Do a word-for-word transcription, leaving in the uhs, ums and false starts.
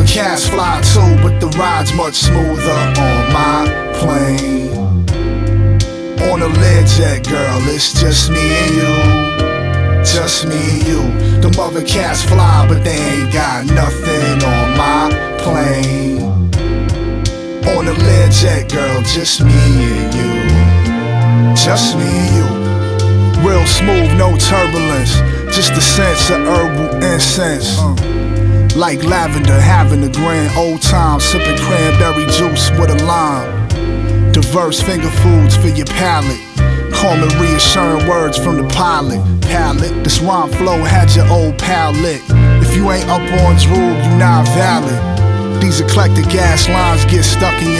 other cats fly too, but the ride's much smoother on my plane. On a Learjet, girl, it's just me and you, just me and you. Them other cats fly, but they ain't got nothing on my plane. On a Learjet, girl, just me and you, just me and you. Real smooth, no turbulence, just the sense of herbal incense. uh. Like lavender, having a grand old time, sipping cranberry juice with a lime. Diverse finger foods for your palate, calming reassuring words from the pilot. Palette, this rhyme flow had your old pal lit. If you ain't up on drool, you not valid. These eclectic gas lines get stuck in your